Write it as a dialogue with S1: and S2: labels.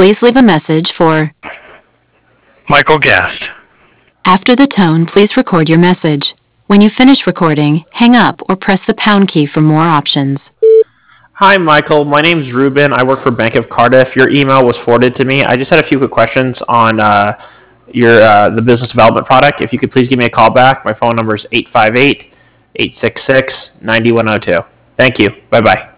S1: Please leave a message for
S2: Michael Guest.
S1: After the tone, please record your message. When you finish recording, hang up or press the pound key for more options.
S3: Hi, Michael. My name's Ruben. I work for Bank of Cardiff. Your email was forwarded to me. I just had a few quick questions on the business development product. If you could please give me a call back. My phone number is 858-866-9102. Thank you. Bye-bye.